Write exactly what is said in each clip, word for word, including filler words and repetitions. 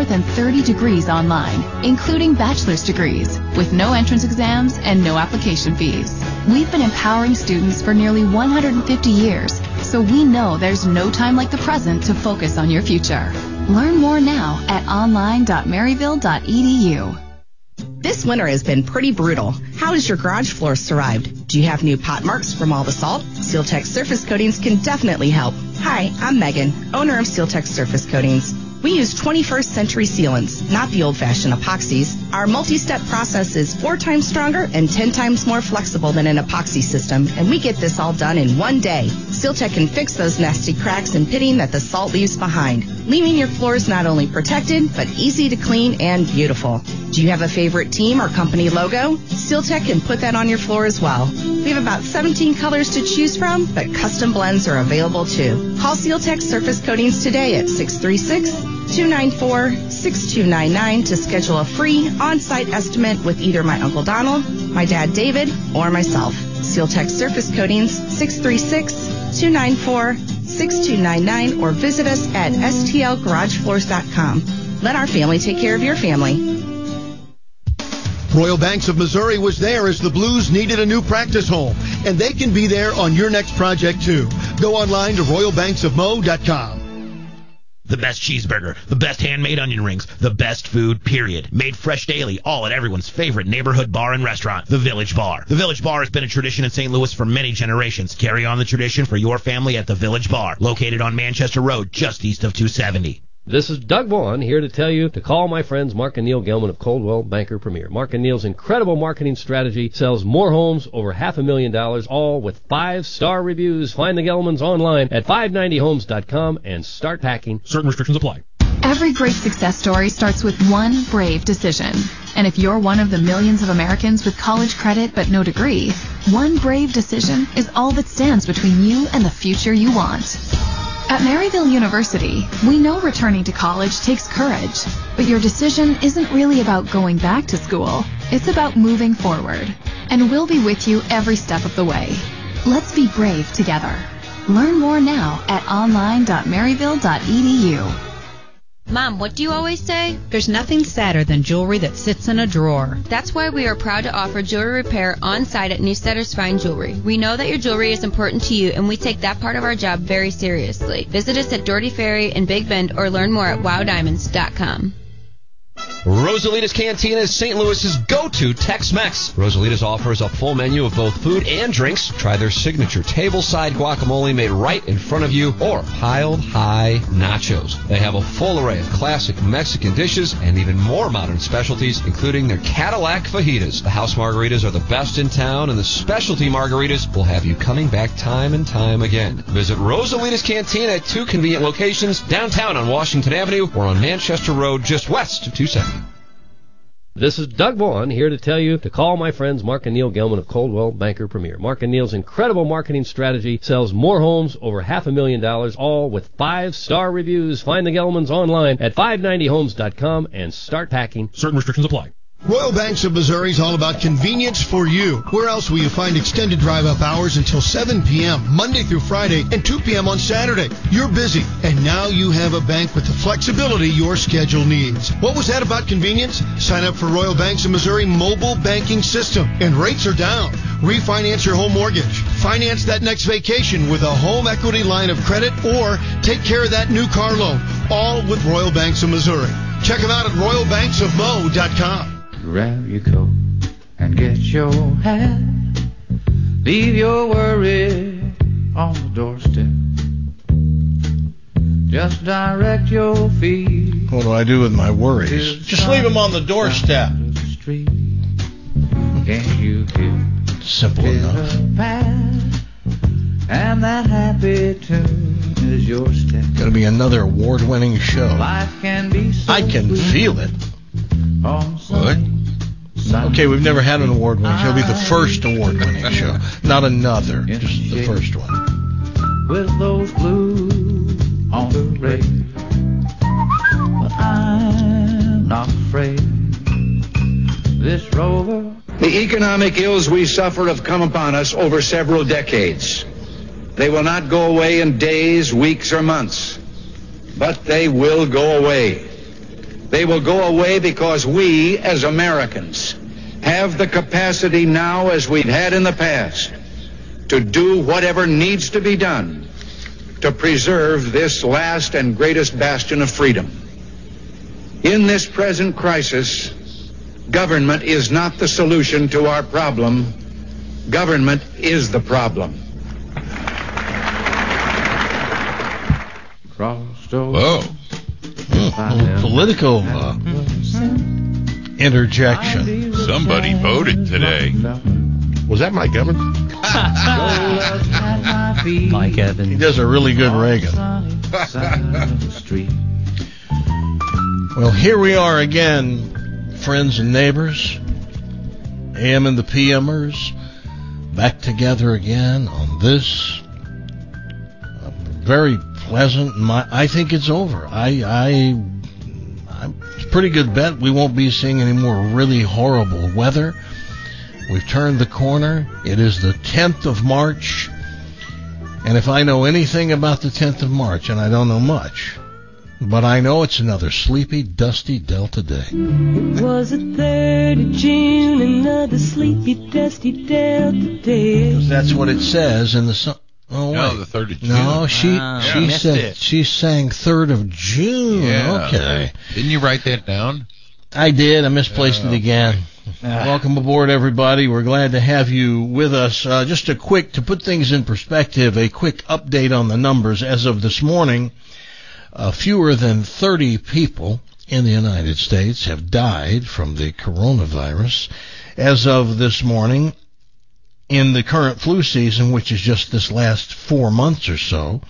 than thirty degrees online, including bachelor's degrees, with no entrance exams and no application fees. We've been empowering students for nearly one hundred fifty years, so we know there's no time like the present to focus on your future. Learn more now at online dot maryville dot e d u. This winter has been pretty brutal. How has your garage floor survived? Do you have new pot marks from all the salt? SealTech Surface Coatings can definitely help. Hi, I'm Megan, owner of SealTech Surface Coatings. We use twenty-first century sealants, not the old-fashioned epoxies. Our multi-step process is four times stronger and ten times more flexible than an epoxy system, and we get this all done in one day. SealTech can fix those nasty cracks and pitting that the salt leaves behind, leaving your floors not only protected, but easy to clean and beautiful. Do you have a favorite team or company logo? SealTech can put that on your floor as well. We have about seventeen colors to choose from, but custom blends are available too. Call SealTech Surface Coatings today at six three six, two nine four, six two nine nine to schedule a free on-site estimate with either my Uncle Donald, my dad David, or myself. SealTech Surface Coatings, six three six, two nine four, six two nine nine, or visit us at s t l garage floors dot com. Let our family take care of your family. Royal Banks of Missouri was there as the Blues needed a new practice home, and they can be there on your next project too. Go online to royal banks of mo dot com. The best cheeseburger, the best handmade onion rings, the best food, period. Made fresh daily, all at everyone's favorite neighborhood bar and restaurant, The Village Bar. The Village Bar has been a tradition in Saint Louis for many generations. Carry on the tradition for your family at The Village Bar, located on Manchester Road, just east of two seventy. This is Doug Vaughn here to tell you to call my friends Mark and Neil Gelman of Coldwell Banker Premier. Mark and Neil's incredible marketing strategy sells more homes over half a million dollars, all with five-star reviews. Find the Gelmans online at five ninety homes dot com and start packing. Certain restrictions apply. Every great success story starts with one brave decision. And if you're one of the millions of Americans with college credit but no degree, one brave decision is all that stands between you and the future you want. At Maryville University, we know returning to college takes courage, but your decision isn't really about going back to school. It's about moving forward, and we'll be with you every step of the way. Let's be brave together. Learn more now at online dot maryville dot e d u. Mom, what do you always say? There's nothing sadder than jewelry that sits in a drawer. That's why we are proud to offer jewelry repair on-site at Newstetter's Fine Jewelry. We know that your jewelry is important to you, and we take that part of our job very seriously. Visit us at Doherty Ferry in Big Bend or learn more at wow diamonds dot com. Rosalita's Cantina is Saint Louis's go-to Tex-Mex. Rosalita's offers a full menu of both food and drinks. Try their signature table-side guacamole made right in front of you, or piled high nachos. They have a full array of classic Mexican dishes and even more modern specialties, including their Cadillac fajitas. The house margaritas are the best in town, and the specialty margaritas will have you coming back time and time again. Visit Rosalita's Cantina at two convenient locations downtown on Washington Avenue or on Manchester Road just west of two seventy. This is Doug Vaughn here to tell you to call my friends Mark and Neil Gelman of Coldwell Banker Premier. Mark and Neil's incredible marketing strategy sells more homes over half a million dollars, all with five-star reviews. Find the Gelmans online at five ninety homes dot com and start packing. Certain restrictions apply. Royal Banks of Missouri is all about convenience for you. Where else will you find extended drive-up hours until seven p.m. Monday through Friday and two p.m. on Saturday? You're busy, and now you have a bank with the flexibility your schedule needs. What was that about convenience? Sign up for Royal Banks of Missouri mobile banking system, and rates are down. Refinance your home mortgage. Finance that next vacation with a home equity line of credit, or take care of that new car loan, all with Royal Banks of Missouri. Check them out at royal banks of mo dot com. Grab your coat and get your hat. Leave your worry on the doorstep. Just direct your feet. What do I do with my worries? Just leave them on the doorstep. The Can you hear? Simple enough. And that happy tune is your step. Gonna be another award-winning show. Life can be so I can feel it. What? Okay, we've never had an award-winning show. It'll be the first award-winning show. Not another, just the first one. With those blues on the radio, but I'm not afraid. This rover. The economic ills we suffer have come upon us over several decades. They will not go away in days, weeks, or months, but they will go away. They will go away because we, as Americans, have the capacity now, as we've had in the past, to do whatever needs to be done to preserve this last and greatest bastion of freedom. In this present crisis, government is not the solution to our problem. Government is the problem. Whoa. Mm, political uh, interjection. Somebody voted today. Was that Mike Evans? Mike Evans. He does a really good Reagan. Well, here we are again, friends and neighbors, A M and the P Mers, back together again on this uh, very pleasant. My, I think it's over. I, I, I'm, it's a pretty good bet we won't be seeing any more really horrible weather. We've turned the corner. It is the tenth of March, and if I know anything about the tenth of March, and I don't know much, but I know it's another sleepy, dusty Delta day. It was the third of June, another sleepy, dusty Delta day. Because that's what it says in the song. Oh, no, wait. the third of June. No, she ah, she yeah. said it. she sang third of June. Yeah. Okay. Didn't you write that down? I did. I misplaced oh, it again. Ah. Welcome aboard, everybody. We're glad to have you with us. Uh, just a quick, to put things in perspective, a quick update on the numbers. As of this morning, uh, fewer than thirty people in the United States have died from the coronavirus. As of this morning, in the current flu season, which is just this last four months or so,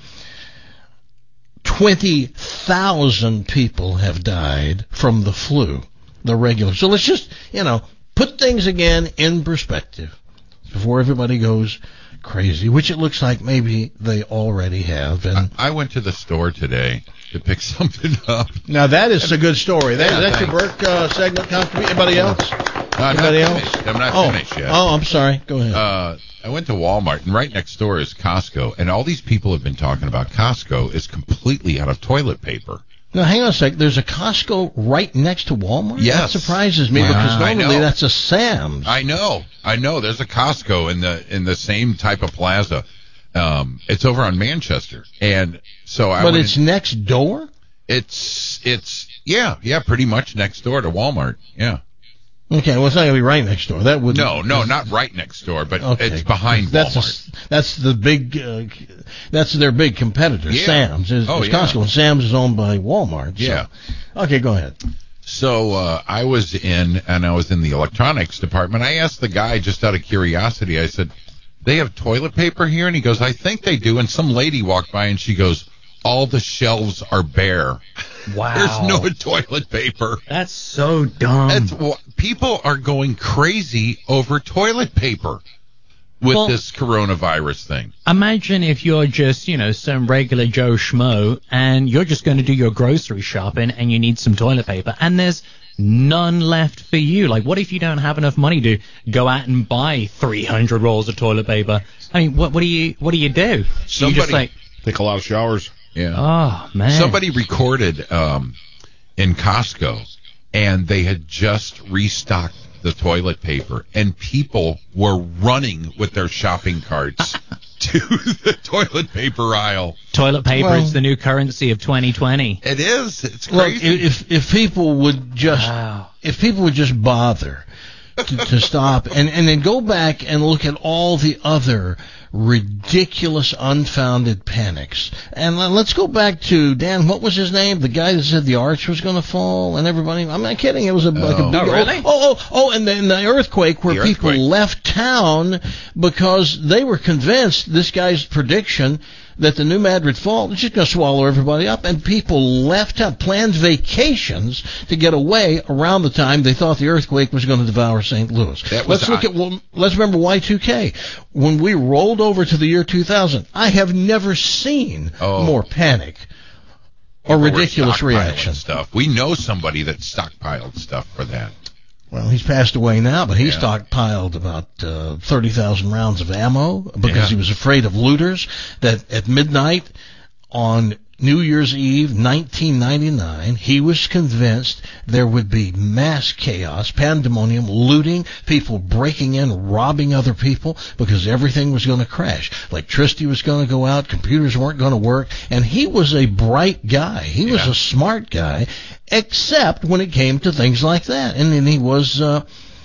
twenty thousand people have died from the flu, the regular. So let's just, you know, put things again in perspective before everybody goes crazy, which it looks like maybe they already have. And I, I went to the store today to pick something up. Now, that is a good story. That, Yeah, that's your Burke uh, segment. Come to me. Anybody else? No, I'm Anybody not else? finished. I'm not oh. finished yet. Oh, I'm sorry. Go ahead. Uh, I went to Walmart, and right next door is Costco, and all these people have been talking about Costco is completely out of toilet paper. Now, hang on a sec. There's a Costco right next to Walmart? Yes. That surprises me Wow. because I normally know. that's a Sam's. I know, I know. There's a Costco in the in the same type of plaza. Um, it's over on Manchester, and so I. But went it's in, next door? It's it's yeah yeah pretty much next door to Walmart. Yeah. Okay, well, it's not going to be right next door. That would No, no, not right next door, but okay. it's behind that's Walmart. A, that's the big. Uh, that's their big competitor, Yeah. Sam's. Is, Oh, is yeah. Costco, and Sam's is owned by Walmart. So. Yeah. Okay, go ahead. So uh, I was in, and I was in the electronics department. I asked the guy just out of curiosity. I said, "They have toilet paper here?" And he goes, "I think they do." And some lady walked by, and she goes, "All the shelves are bare." Wow. There's no toilet paper. That's so dumb. That's, well, people are going crazy over toilet paper with Well, this coronavirus thing. Imagine if you're just, you know, some regular Joe Schmo and you're just going to do your grocery shopping and you need some toilet paper and there's none left for you. Like, what if you don't have enough money to go out and buy three hundred rolls of toilet paper? I mean, what what do you what do you do? Somebody, you just like take a lot of showers. Yeah. Oh, man. Somebody recorded um, in Costco, and they had just restocked the toilet paper, and people were running with their shopping carts to the toilet paper aisle. Toilet paper Well, is the new currency of twenty twenty. It is. It's Look, crazy. if if people would just Wow. if people would just bother to, to stop and and then go back and look at all the other ridiculous, unfounded panics. And let's go back to, Dan, what was his name? The guy that said the arch was going to fall and everybody, I'm not kidding, it was a, like a Oh. big, Oh, really? oh, oh, oh, and then the earthquake where The people earthquake. left town because they were convinced this guy's prediction that the New Madrid Fault is just going to swallow everybody up, and people left town, planned vacations to get away around the time they thought the earthquake was going to devour Saint Louis. That was Let's look I- at, well, let's remember Y two K. When we rolled over to the year two thousand, I have never seen Oh. more panic or People were ridiculous stockpiling reaction. stuff. We know somebody that stockpiled stuff for that. Well, he's passed away now, but he Yeah. stockpiled about uh, thirty thousand rounds of ammo because Yeah. he was afraid of looters that at midnight on New Year's Eve, nineteen ninety-nine, he was convinced there would be mass chaos, pandemonium, looting, people breaking in, robbing other people, because everything was going to crash. Electricity was going to go out, computers weren't going to work, and he was a bright guy. He was Yeah. a smart guy, except when it came to things like that. And then he was... Uh,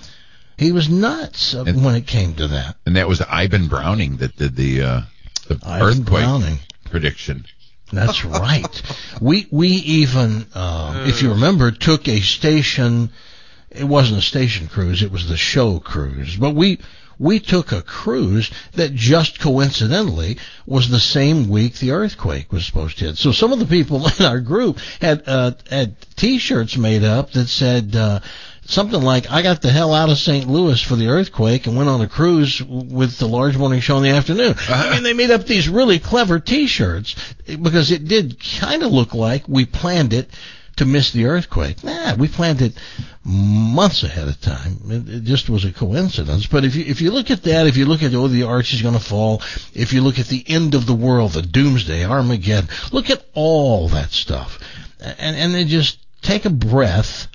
He was nuts uh, And- when it came to that. And that was Ivan Browning that did the uh, the Ivan earthquake Browning. prediction. That's right. We we even, uh, if you remember, took a station. It wasn't a station cruise; it was the show cruise. But we we took a cruise that just coincidentally was the same week the earthquake was supposed to hit. So some of the people in our group had uh, had T-shirts made up that said. Uh, Something like, I got the hell out of Saint Louis for the earthquake and went on a cruise with the Large Morning Show in the afternoon. I mean, they made up these really clever T-shirts because it did kind of look like we planned it to miss the earthquake. Nah, we planned it months ahead of time. It, it just was a coincidence. But if you if you look at that, if you look at, oh, the arch is going to fall, if you look at the end of the world, the doomsday, Armageddon, look at all that stuff. And, and then just take a breath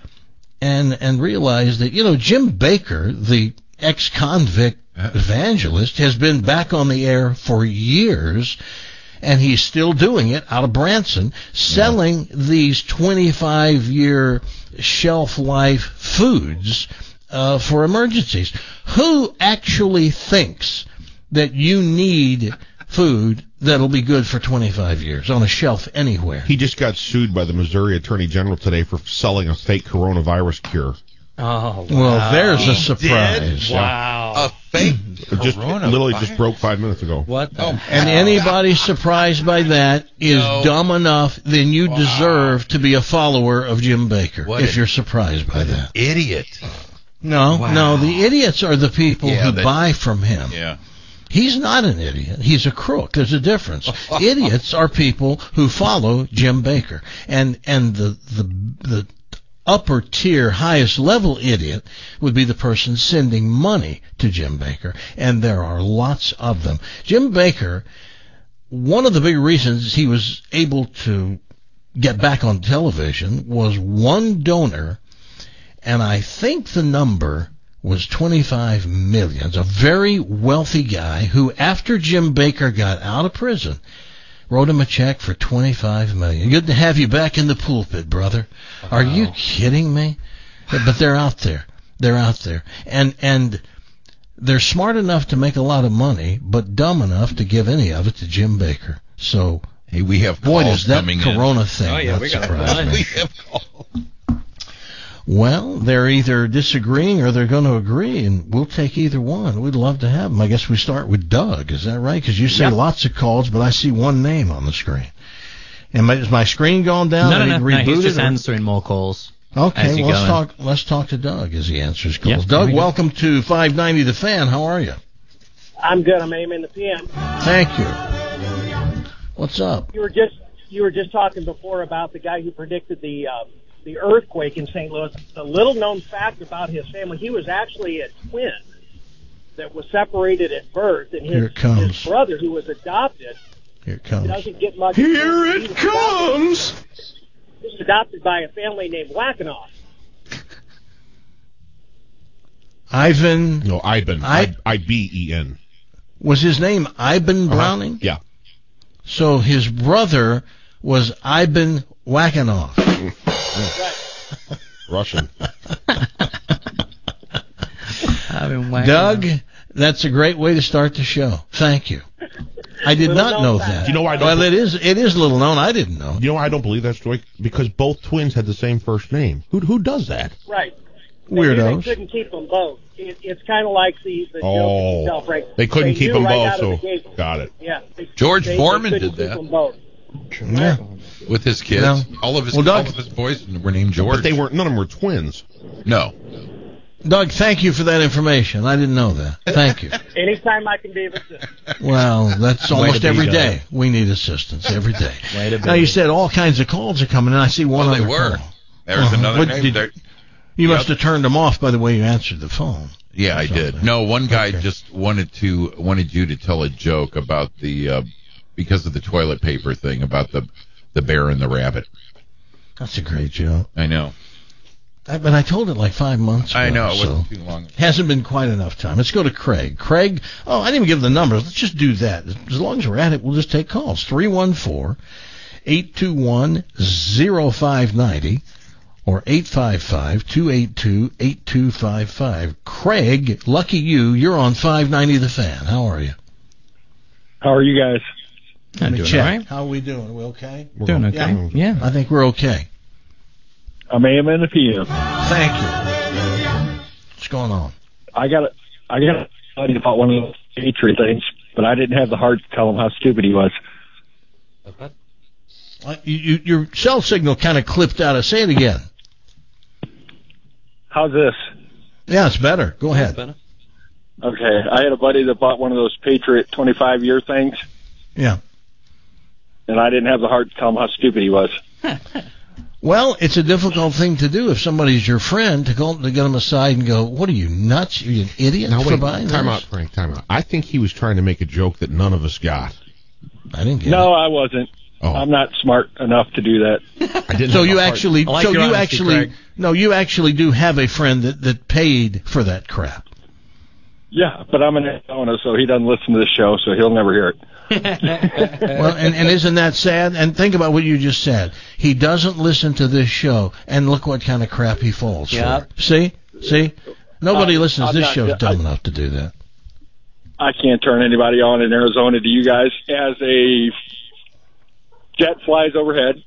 and and realize that, you know, Jim Baker, the ex-convict evangelist, has been back on the air for years, and he's still doing it out of Branson, selling yeah. these twenty-five-year shelf life foods uh, for emergencies. Who actually thinks that you need food that'll be good for twenty-five years on a shelf anywhere? He just got sued by the Missouri Attorney General today for selling a fake coronavirus cure. Oh, wow. Well, there's a He surprise. did? Wow. A fake It just literally just broke five minutes ago. What the Oh, And anybody surprised by that is No. dumb enough, then you Wow. deserve to be a follower of Jim Baker, What if an- you're surprised by that. idiot. No, Wow. no, the idiots are the people Yeah, who that- buy from him. Yeah. He's not an idiot. He's a crook. There's a difference. Idiots are people who follow Jim Baker. And and the the the upper tier, highest level idiot would be the person sending money to Jim Baker. And there are lots of them. Jim Baker, one of the big reasons he was able to get back on television was one donor, and I think the number was twenty-five million. A very wealthy guy who, after Jim Baker got out of prison, wrote him a check for twenty-five million. Good to have you back in the pulpit, brother. Wow. Are you kidding me? But they're out there. They're out there. And and they're smart enough to make a lot of money, but dumb enough to give any of it to Jim Baker. So, hey, we have boy, calls does that coming Corona in. thing Oh, yeah, not we got surprise one. me. We have calls. Well, they're either disagreeing or they're going to agree, and we'll take either one. We'd love to have them. I guess we start with Doug. Is that right? Because you say Yep. lots of calls, but I see one name on the screen. Am I, is my screen gone down? No, I no, need no, to no. reboot He's it, just or- answering more calls. Okay, as you well, let's go in. talk. Let's talk to Doug as he answers calls. Yep, Doug, here we go. welcome to five ninety The Fan. How are you? I'm good. I'm aiming the P M. Thank you. What's up? You were just you were just talking before about the guy who predicted the uh, the earthquake in Saint Louis. A little known fact about his family: he was actually a twin that was separated at birth, and Here his, it comes. his brother, who was adopted, Here it comes. doesn't get much. Here He it was comes. Adopted, he was adopted by a family named Wackenoff. Ivan. No, Iben. I- I B E N. Was his name Iben Uh-huh. Browning? Yeah. So his brother was Iben Wackenoff. Right. Russian. Doug, that's a great way to start the show. Thank you. I did Little not known know fact. that. You know why I don't Well, be- it is it is little known. I didn't know. You know why I don't believe that story? Because both twins had the same first name. Who who does that? Right. They knew Weirdos. They couldn't keep them both. It, it's kind of like the, the Oh. joke itself, right? They couldn't keep knew them right both, out of the so gate. got it. Yeah. They, George they, Foreman they couldn't did keep that. them both. Yeah. With his kids. No. All of his Well, Doug- all of his boys were named George. But they weren't. None of them were twins. No. Doug, thank you for that information. I didn't know that. Thank you. Anytime I can be of assistance. Well, that's Way almost to be, every Doug. day. We need assistance every day. Way to Now, be. you said all kinds of calls are coming in. I see one Oh, they other were. call. There's Uh-huh. another What name. did- There- You Yep. must have turned them off by the way you answered the phone. Yeah, I Something. did. No, one guy Okay. just wanted to wanted you to tell a joke about the uh, because of the toilet paper thing about the The Bear and the Rabbit. That's a great joke. I know. I, but I told it like five months ago. I know. It so wasn't too long. Hasn't been quite enough time. Let's go to Craig. Craig, oh, I didn't even give the numbers. Let's just do that. As long as we're at it, we'll just take calls. three one four, eight two one, zero five nine zero or eight five five, two eight two, eight two five five. Craig, lucky you, you're on five ninety The Fan. How are you? How are you guys? Let me doing check. all right. How are we doing? We okay? We're doing okay. Yeah. Yeah. I think we're okay. I'm A M and a P M. Thank you. What's going on? I got a, I got a buddy about one of those Patriot things, but I didn't have the heart to tell him how stupid he was. Uh, you, you, your cell signal kind of clipped out. Say it again. How's this? Yeah, it's better. Go ahead. Okay, I had a buddy that bought one of those Patriot twenty-five year things, Yeah. and I didn't have the heart to tell him how stupid he was. Well, it's a difficult thing to do if somebody's your friend to go to get them aside and go, "What are you nuts? Are you an idiot Now for wait, buying time this?" out, Frank, time out. I think he was trying to make a joke that none of us got. I didn't get No, it. I wasn't. Oh. I'm not smart enough to do that. I didn't. So have you the heart. actually, I like so your you honesty, actually, Craig. no, you actually do have a friend that that paid for that crap. Yeah, but I'm an Arizona, so he doesn't listen to this show, so he'll never hear it. Well, and, and isn't that sad? And think about what you just said. He doesn't listen to this show, and look what kind of crap he falls Yep. for. See, see, nobody Uh, listens. I'm This not- show's dumb I- enough to do that. I can't turn anybody on in Arizona to you guys as a jet flies overhead.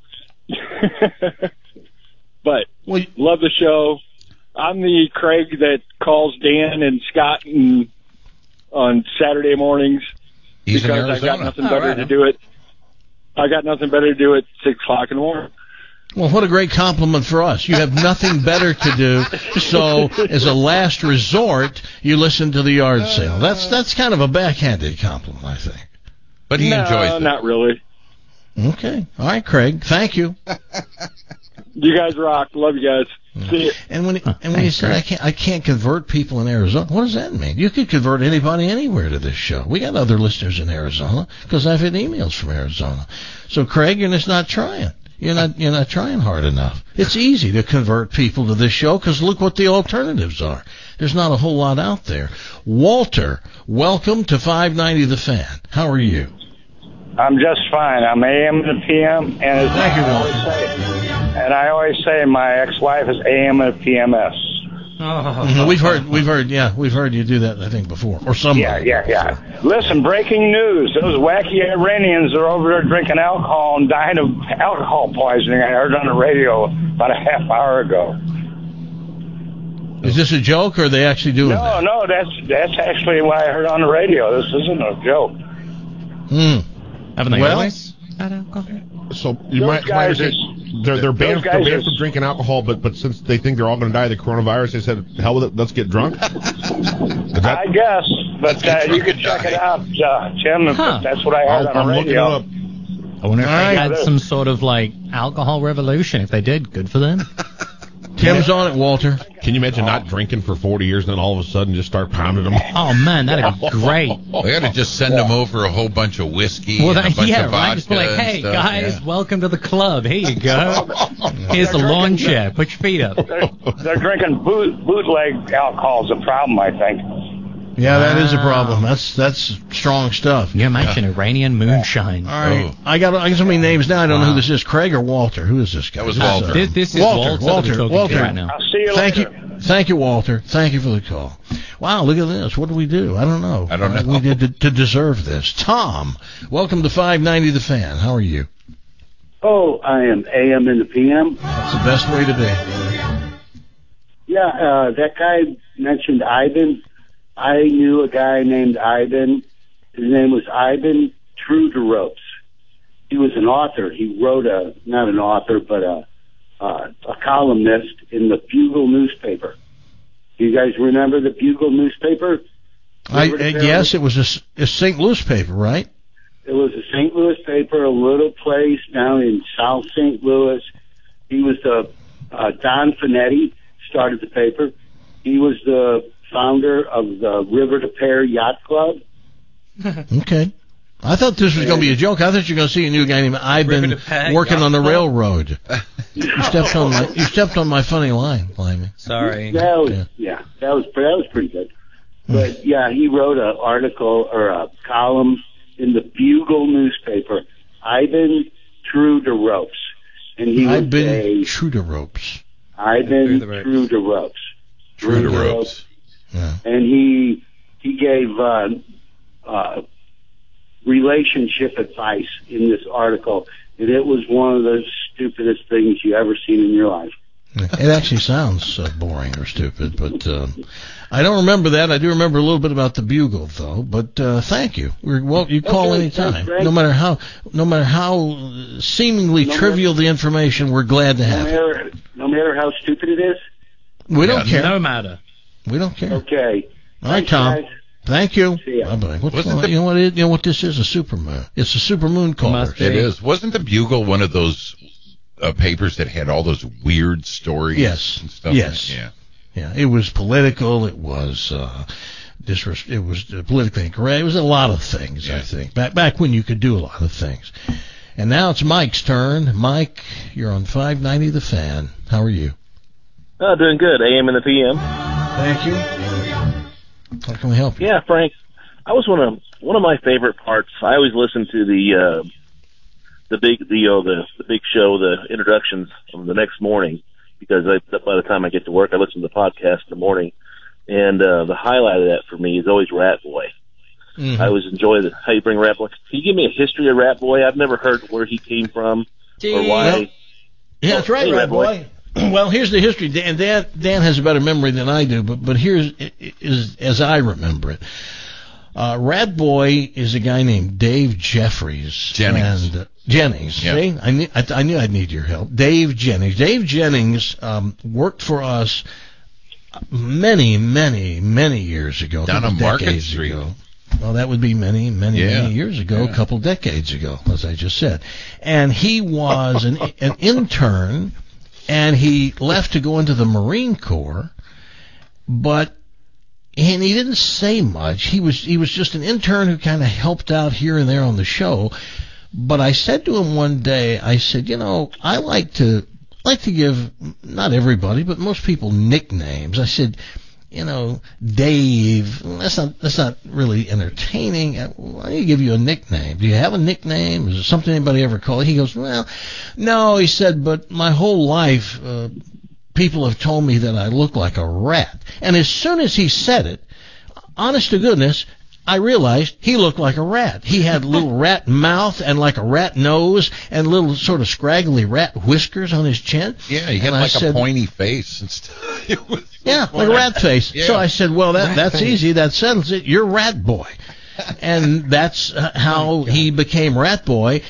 But love the show. I'm the Craig that calls Dan and Scott and on Saturday mornings He's in because I got Arizona. nothing Oh, better right to on. do it. I got nothing better to do at six o'clock in the morning. Well, what a great compliment for us. You have nothing better to do, so as a last resort, you listen to the yard sale. That's that's kind of a backhanded compliment, I think. But he no, enjoys it. not really. Okay. All right, Craig. Thank you. You guys rock. Love you guys. See you. And when and when you say I can't I can't convert people in Arizona, what does that mean? You could convert anybody anywhere to this show. We got other listeners in Arizona because I've had emails from Arizona. So Craig, you're just not trying. You're not you're not trying hard enough. It's easy to convert people to this show because look what the alternatives are. There's not a whole lot out there. Walter, welcome to five ninety The Fan. How are you? I'm just fine. I'm A M and P M, and as Thank you, I always say, and I always say my ex-wife is A M and P M S. Mhm. We've heard we've heard yeah we've heard you do that I think before or somebody. Yeah, yeah, yeah. Listen, breaking news. Those wacky Iranians are over there drinking alcohol and dying of alcohol poisoning. I heard on the radio about a half hour ago. Is this a joke or are they actually doing No, that? no, that's that's actually what I heard on the radio. This isn't a joke. Hmm. Haven't they Well, always? So you Those might, guys might are- they're they're banned, those they're guys banned are- from drinking alcohol, but but since they think they're all going to die of the coronavirus, they said, "Hell with it, let's get drunk." Is that- I guess, but uh, you can check it out, uh, Tim. if Huh. That's what I heard I'll- on the I'm looking radio. it up. I wonder if All they right. had some sort of like alcohol revolution. If they did, good for them. Tim's on it, Walter. Can you imagine not drinking for forty years and then all of a sudden just start pounding them? Oh man, that'd be great. We ought to just send them over a whole bunch of whiskey Well, and a that, bunch yeah, of right. vodka Just be like, and hey stuff, guys, yeah. welcome to the club. Here you go. Here's the lawn chair. Put your feet up. They're, they're drinking boot, bootleg alcohol is a problem, I think. Yeah, that is a Wow. problem. That's that's strong stuff. You imagine Iranian moonshine. All right, Oh. I got I got so many names now. I don't know Wow. who this is. Craig or Walter? Who is this guy? That was This is, Walter. uh, This, this is Walter, Walter. that Walter, we're talking Walter. to right now. I'll see you Thank later. you, thank you, Walter. Thank you for the call. Wow, look at this. What do we do? I don't know. I don't What know. we did to, to deserve this. Tom, welcome to five ninety The Fan. How are you? Oh, I am A M and the P M. That's the best way to be. Yeah, uh, that guy mentioned Ivan. I knew a guy named Ivan. His name was Ivan Truderopes. He was an author. He wrote a, not an author, but a, uh, a columnist in the Bugle newspaper. Do you guys remember the Bugle newspaper? I, Remember uh, the yes, it was a, S- a Saint Louis paper, right? It was a Saint Louis paper, a little place down in South Saint Louis. He was the, uh, Don Finetti started the paper. He was the founder of the River to Pear Yacht Club. Okay. I thought this was going to be a joke. I thought you were going to see a new guy named Ivan working on the railroad. You stepped on my you stepped on my funny line, Blimey. Sorry. That was Yeah. yeah, that was that was pretty good. But yeah, he wrote an article or a column in the Bugle newspaper. Ivan True to Ropes, and he I've would been say, true to ropes. Ivan the ropes. True to Ropes. True to ropes. Yeah. And he he gave uh, uh, relationship advice in this article, and it was one of the stupidest things you ever seen in your life. It actually sounds uh, boring or stupid, but uh, I don't remember that. I do remember a little bit about the Bugle, though. But uh, thank you. We're, well, you call Okay, anytime, thanks, Greg. no matter how, no matter how seemingly No trivial the information. We're glad to No have it. matter no matter how stupid it is. We don't care. No matter. We don't care. Okay. All right, Thanks, Tom. guys. Thank you. See ya. Bye-bye. What's Wasn't going, the- you know what? It, you know what this is? A supermoon. It's a supermoon caller. It is. Wasn't the Bugle one of those uh, papers that had all those weird stories Yes. and stuff? Yes. Yeah. Yeah, it was political. It was uh, disres- It was uh, politically incorrect. It was a lot of things. I think back back when you could do a lot of things. And now it's Mike's turn. Mike, you're on five ninety The Fan. How are you? Oh, doing good. A M and the P M. Thank you. How can we help you? Yeah, Frank. I was one of one of my favorite parts. I always listen to the uh, the big the, uh, the the big show, the introductions of the next morning, because I, by the time I get to work, I listen to the podcast in the morning. And uh, the highlight of that for me is always Rat Boy. Mm-hmm. I always enjoy the, how you bring Rat Boy. Can you give me a history of Rat Boy? I've never heard where he came from or why. Well, yeah, that's right, Hey, Rat Rat Boy. Well, here's the history. Dan, Dan Dan has a better memory than I do, but but here's is as I remember it. Uh, Rat Boy is a guy named Dave Jeffries. Jennings. And, uh, Jennings. Yep. See? I, knew, I, I knew I'd need your help. Dave Jennings. Dave Jennings um, worked for us many, many, many years ago. Down on Market decades Street. Ago. Well, that would be many, many, Yeah. many years ago, Yeah. a couple decades ago, as I just said. And he was an, an intern, and he left to go into the Marine Corps, but and he didn't say much. He was he was just an intern who kind of helped out here and there on the show. But I said to him one day, I said, you know, I like to like to give not everybody, but most people nicknames. I said, you know, Dave, that's not that's not really entertaining. Why don't you give you a nickname? Do you have a nickname? Is it something anybody ever called? He goes, well, no. He said, but my whole life, uh, people have told me that I look like a rat. And as soon as he said it, honest to goodness, I realized he looked like a rat. He had a little rat mouth and like a rat nose and little sort of scraggly rat whiskers on his chin. Yeah, he had And I like said, a pointy face and stuff. It was yeah, like a rat face. Yeah. So I said, well, that Rat that's face. easy. That settles it. You're Rat Boy. And that's uh, how he became Rat Boy.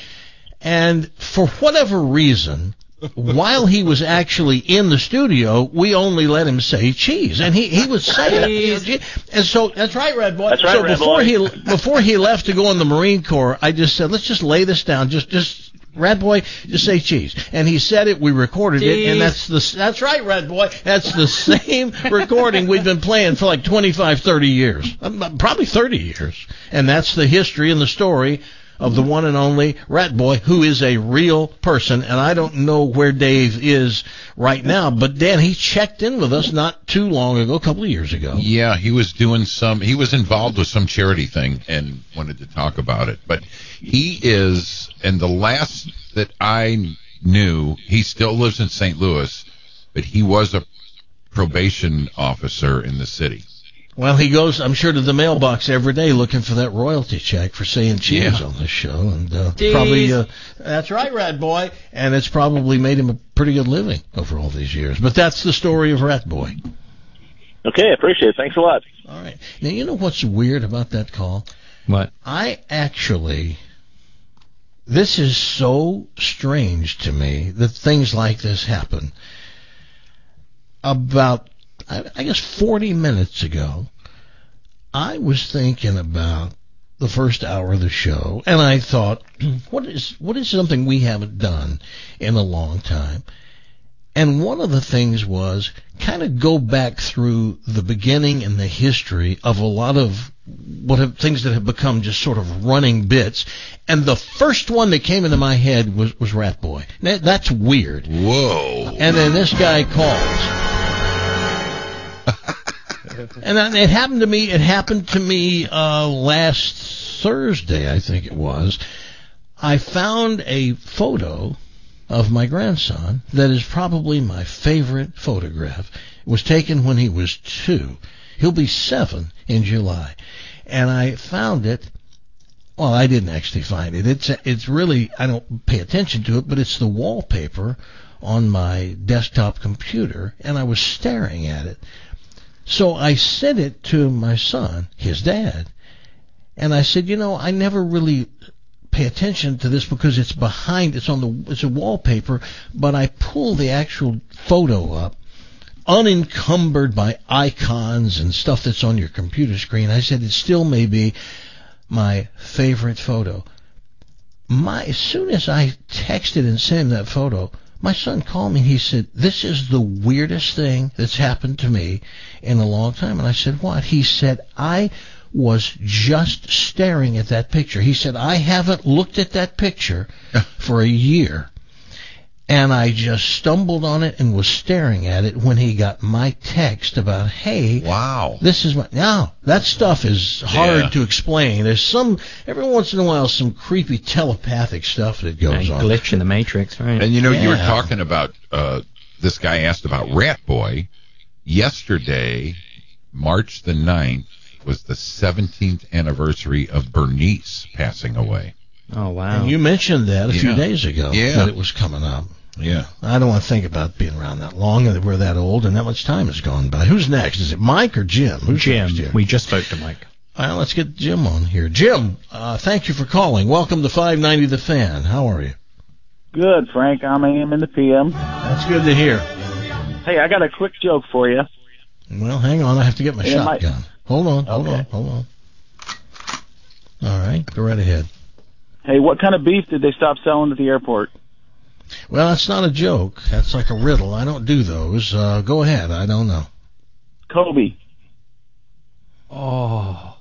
And for whatever reason, while he was actually in the studio, we only let him say cheese, and he, he would say it. And so that's right, Rat Boy. That's right, so Rat before Boy. he before he left to go in the Marine Corps, I just said, let's just lay this down. Just just Rat Boy, just say cheese. And he said it. We recorded it, and that's the that's right, Rat Boy. That's the same recording we've been playing for like twenty-five, thirty years, Um, probably thirty years, and that's the history and the story of the one and only Rat Boy, who is a real person. And I don't know where Dave is right now, but Dan, he checked in with us not too long ago, a couple of years ago. Yeah, he was doing some, he was involved with some charity thing and wanted to talk about it. But he is, and the last that I knew, he still lives in Saint Louis, but he was a probation officer in the city. Well, he goes, I'm sure, to the mailbox every day looking for that royalty check for saying cheese Yeah. on this show. And uh, Cheese. probably, uh, that's right, Rat Boy. And it's probably made him a pretty good living over all these years. But that's the story of Rat Boy. Okay, I appreciate it. Thanks a lot. All right. Now, you know what's weird about that call? What? I actually, this is so strange to me that things like this happen. About, I, I guess, forty minutes ago, I was thinking about the first hour of the show, and I thought, what is what is something we haven't done in a long time? And one of the things was kind of go back through the beginning and the history of a lot of what have things that have become just sort of running bits. And the first one that came into my head was, was Rat Boy. That, that's weird. Whoa. And then this guy calls. And it happened to me, it happened to me uh, last Thursday, I think it was. I found a photo of my grandson that is probably my favorite photograph. It was taken when he was two. He'll be seven in July. And I found it. Well, I didn't actually find it. It's it's really, I don't pay attention to it, but it's the wallpaper on my desktop computer, and I was staring at it. So I sent it to my son, his dad, and I said, you know, I never really pay attention to this because it's behind, it's on the, it's a wallpaper, but I pull the actual photo up, unencumbered by icons and stuff that's on your computer screen. I said it still may be my favorite photo. My, as soon as I texted and sent him that photo, my son called me and he said, this is the weirdest thing that's happened to me in a long time. And I said, what? He said, I was just staring at that picture. He said, I haven't looked at that picture for a year. And I just stumbled on it and was staring at it when he got my text about, hey, wow, this is my, now that stuff is hard Yeah. to explain. There's some, every once in a while, some creepy telepathic stuff that goes A on. glitch in the Matrix, right? And you know, you were Yeah. talking about, uh, this guy asked about Rat Boy. Yesterday, March the ninth, was the seventeenth anniversary of Bernice passing away. Oh, wow. And you mentioned that a few Yeah. days ago, Yeah. that it was coming up. Yeah. I don't want to think about being around that long and that we're that old and that much time has gone by. Who's next? Is it Mike or Jim? Who's Jim. next here? We just spoke to Mike. All right, let's get Jim on here. Jim, uh, thank you for calling. Welcome to five ninety The Fan. How are you? Good, Frank. I'm A M in the P M. That's good to hear. Hey, I got a quick joke for you. Well, hang on. I have to get my Yeah, my- shotgun. Hold on, hold Okay. on, hold on. All right, go right ahead. Hey, what kind of beef did they stop selling at the airport? Well, that's not a joke. That's like a riddle. I don't do those. Uh, go ahead. I don't know. Kobe. Oh.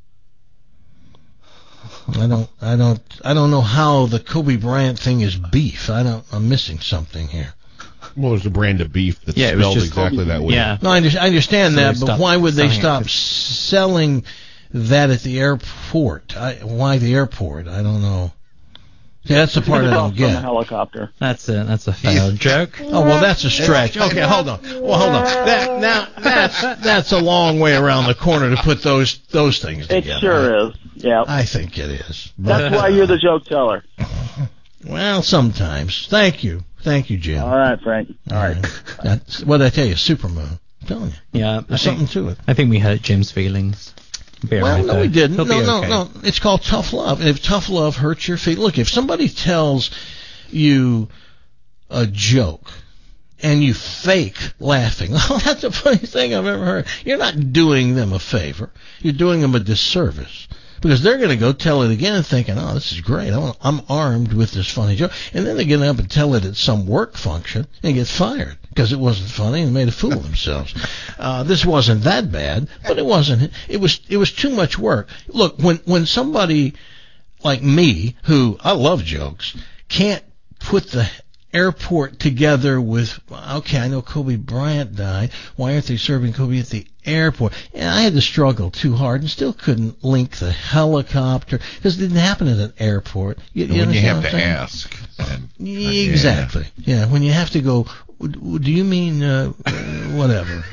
I don't. I don't. I don't know how the Kobe Bryant thing is beef. I don't. I'm missing something here. Well, there's a brand of beef that's Yeah, it was spelled just- exactly that way. Yeah. No, I, under, I understand So they that, but stopped why would they selling it. stop selling that at the airport? I, why the airport? I don't know. See, that's the part I don't From a get. helicopter. That's a that's a failed joke. Oh well, that's a stretch. Okay, hold on. Well, hold on. That now that's that's a long way around the corner to put those those things It together. sure is. Yeah. I think it is. That's why you're the joke teller. Well, sometimes. Thank you. Thank you, Jim. All right, Frank. All right. That's, what did I tell you? Supermoon. I'm telling you. Yeah, I There's think, something to it. I think we hurt Jim's feelings. Be all Well, right, no, though. we didn't. He'll No, be no, okay. no. It's called tough love. And if tough love hurts your feelings, look, if somebody tells you a joke and you fake laughing, oh, that's the funniest thing I've ever heard. You're not doing them a favor. You're doing them a disservice. Because they're going to go tell it again thinking, oh, this is great. I'm, I'm armed with this funny joke. And then they get up and tell it at some work function and get fired because it wasn't funny and made a fool of themselves. Uh, this wasn't that bad, but it wasn't. It was, it was too much work. Look, when, when somebody like me, who I love jokes, can't put the airport together with, okay, I know Kobe Bryant died. Why aren't they serving Kobe at the airport? And I had to struggle too hard and still couldn't link the helicopter because it didn't happen at an airport. You, And you when you have understand to what I'm saying? ask. And, Exactly. Yeah. When you have to go, do you mean uh, whatever?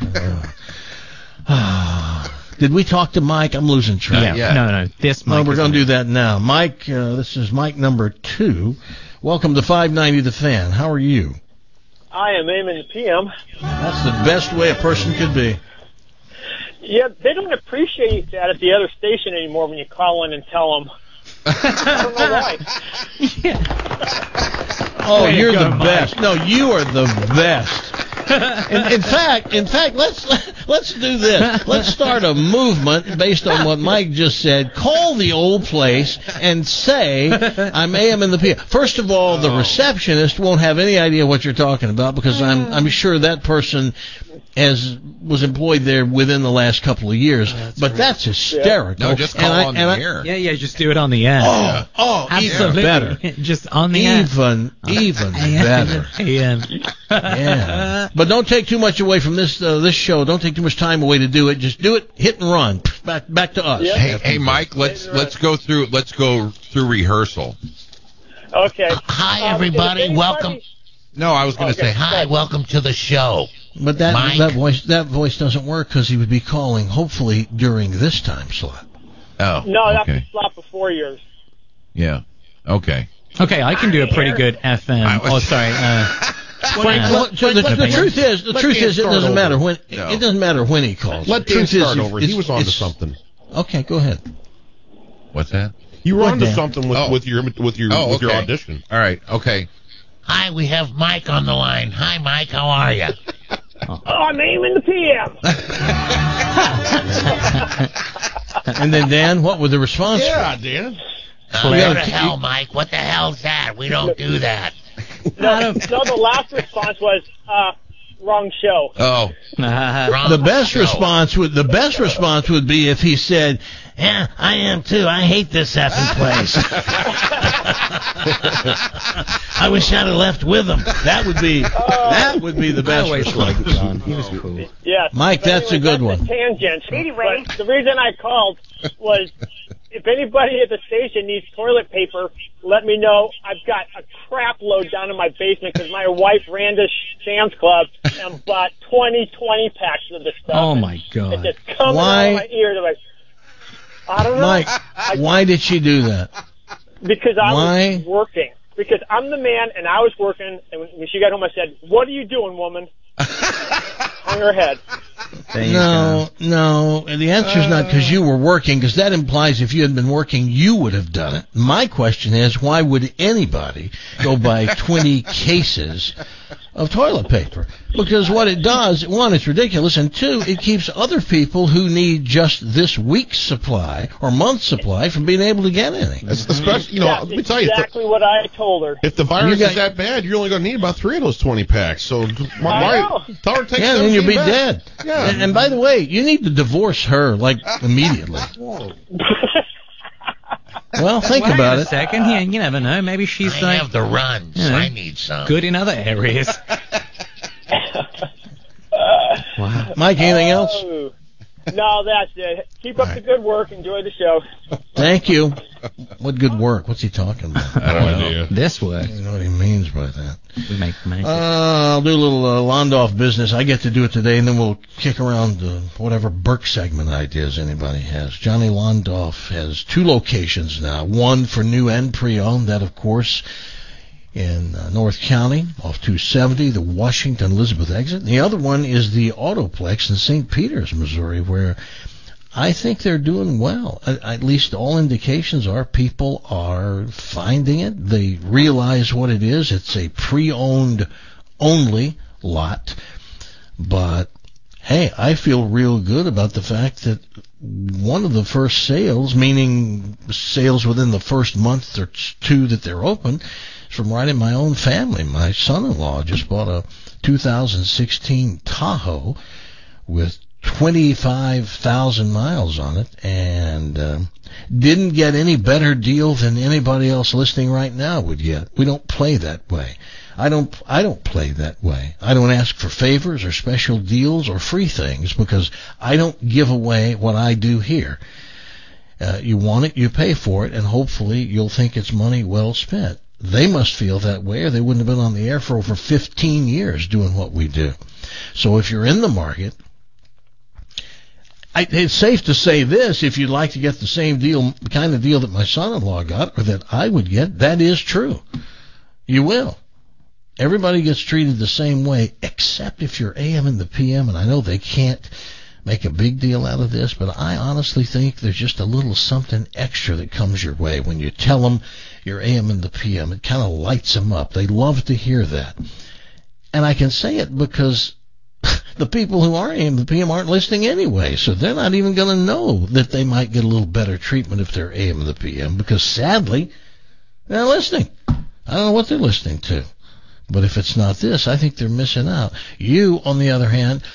Uh, did we talk to Mike? I'm losing track. Yeah, no, no. This No, Mike we're is going to in do it. that now. Mike, uh, this is Mike number two. Welcome to five ninety The Fan. How are you? I am A M in the P M. That's the best way a person could be. Yeah, they don't appreciate that at the other station anymore when you call in and tell them. I don't know why. Oh, Way to you're go, the Mike. best. No, you are the best. In, in fact, in fact, let's let's do this. Let's start a movement based on what Mike just said. Call the old place and say, "I'm A M in the P M." First of all, the receptionist won't have any idea what you're talking about because I'm I'm sure that person has was employed there within the last couple of years, oh, that's but great. That's hysterical. No, just call and on I, the I, air. Yeah, yeah, just do it on the air. Oh, oh, absolutely even better. Just on the air. Even, even better. Yeah. Yeah. But don't take too much away from this uh, this show. Don't take too much time away to do it. Just do it, hit and run. Back back to us. Yeah. Hey, hey, Mike, let's let's go through let's go through rehearsal. Okay. Uh, hi, um, everybody. Welcome. No, I was going to okay. say hi. Welcome to the show. But that Mike? that voice that voice doesn't work because he would be calling hopefully during this time slot. Oh. No, that's okay. the slot before yours. Yeah. Okay. Okay, I can do a pretty good F M. Was... Oh, sorry. Uh, Frank, uh, let, so the, the truth is, the truth is, it doesn't over. matter when no. it doesn't matter when he calls. Let the Dan truth start is, over. He was on to something. Okay, go ahead. What's that? You were Go on to Dan. something with, oh. with your with your oh, with your okay. audition. All right. Okay. Hi, we have Mike on the line. Hi, Mike. How are you? Oh, I'm aiming the P M. And then Dan, what was the response? Yeah, Dan. Uh, where the hell, Mike? What the hell's that? We don't do that. No, no, the last response was, uh, wrong show. Oh. Wrong the best show. response would the best response would be if he said, "Yeah, I am too. I hate this effing place. I wish I'd have left with him." That would be uh, that would be the best. I always response. liked John. He was cool. Yes, Mike, that's anyway, a good that's one. A tangent. Anyway, but the reason I called was if anybody at the station needs toilet paper, let me know. I've got a crap load down in my basement because my wife ran to Sam's Club and bought twenty twenty packs of this stuff. Oh my God! It just comes Why? out of my ears. I'm like, I don't know. Mike, I, why did she do that? Because I Why? was working. Because I'm the man, and I was working, and when she got home, I said, "What are you doing, woman?" Hung her head. No, no. And the answer is not because you were working, because that implies if you had been working, you would have done it. My question is, why would anybody go buy twenty cases of toilet paper? Because what it does, one, it's ridiculous, and two, it keeps other people who need just this week's supply or month's supply from being able to get any. Especially, you know, That's let me tell you, exactly what I told her. if the virus got- is that bad, you're only going to need about three of those twenty packs. So, why, I know. tell her to take Yeah, then you'll be back. dead. Yeah. And, and by the way, you need to divorce her, like, immediately. Well, think Wait about a it. second. Yeah, you never know. Maybe she's I like have the runs. you know, I need some. good in other areas. Wow. Mike, anything else? Oh. No, that's it. Keep up the good work. Enjoy the show. Thank you. What good work? What's he talking about? I don't know. This works. I don't know what he means by that. We make magic. Uh, I'll do a little uh, Londoff business. I get to do it today, and then we'll kick around uh, whatever Burke segment ideas anybody has. Johnny Londoff has two locations now. One for new and pre-owned. That, of course, in uh, North County, off two seventy, the Washington Elizabeth exit. The other one is the Autoplex in Saint Peters, Missouri, where I think they're doing well. At, at least all indications are people are finding it. They realize what it is. It's a pre-owned only lot. But, hey, I feel real good about the fact that one of the first sales, meaning sales within the first month or two that they're open, from right in my own family. My son-in-law just bought a two thousand sixteen Tahoe with twenty-five thousand miles on it, and um, didn't get any better deal than anybody else listening right now would get. We don't play that way. I don't. I don't play that way. I don't ask for favors or special deals or free things because I don't give away what I do here. Uh, you want it, you pay for it, and hopefully you'll think it's money well spent. They must feel that way, or they wouldn't have been on the air for over fifteen years doing what we do. So if you're in the market, I, it's safe to say this: if you'd like to get the same deal, the kind of deal that my son-in-law got, or that I would get, that is true. You will. Everybody gets treated the same way, except if you're A M and the P M, and I know they can't make a big deal out of this, but I honestly think there's just a little something extra that comes your way when you tell them you're A M and the P M. It kind of lights them up. They love to hear that. And I can say it because the people who are A M and the P M aren't listening anyway, so they're not even going to know that they might get a little better treatment if they're A M and the P M, because sadly, they're not listening. I don't know what they're listening to. But if it's not this, I think they're missing out. You, on the other hand,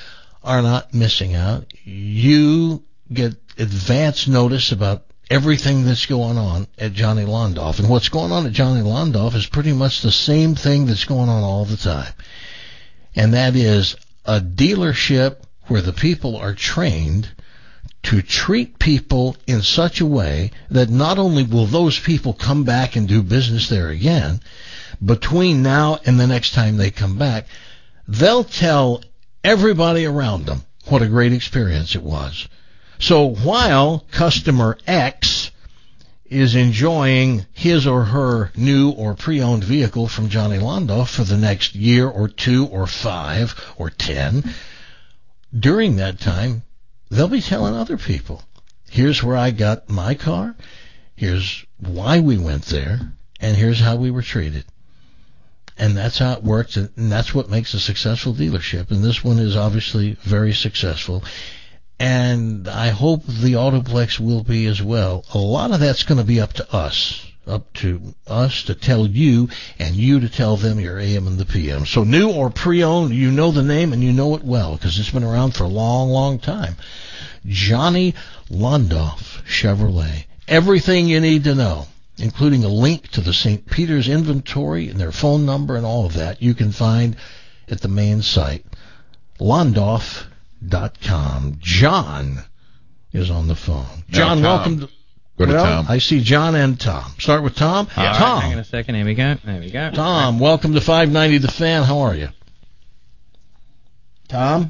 are not missing out. You get advance notice about everything that's going on at Johnny Londoff. And what's going on at Johnny Londoff is pretty much the same thing that's going on all the time. And that is a dealership where the people are trained to treat people in such a way that not only will those people come back and do business there again, between now and the next time they come back, they'll tell everybody around them what a great experience it was. So while customer X is enjoying his or her new or pre-owned vehicle from Johnny Londoff for the next year or two or five or ten, during that time, they'll be telling other people, here's where I got my car, here's why we went there, and here's how we were treated. And that's how it works, and that's what makes a successful dealership. And this one is obviously very successful. And I hope the Autoplex will be as well. A lot of that's going to be up to us, up to us to tell you, and you to tell them your A M and the P M. So new or pre-owned, you know the name and you know it well, because it's been around for a long, long time. Johnny Londoff Chevrolet. Everything you need to know, including a link to the Saint Peter's inventory and their phone number and all of that, you can find at the main site, londoff dot com. John is on the phone. John, no, welcome to... Go to well, Tom. I see John and Tom. Start with Tom. All right, Tom. hang on a second. Here we go. There we go. Tom, welcome to five ninety The Fan. How are you? Tom?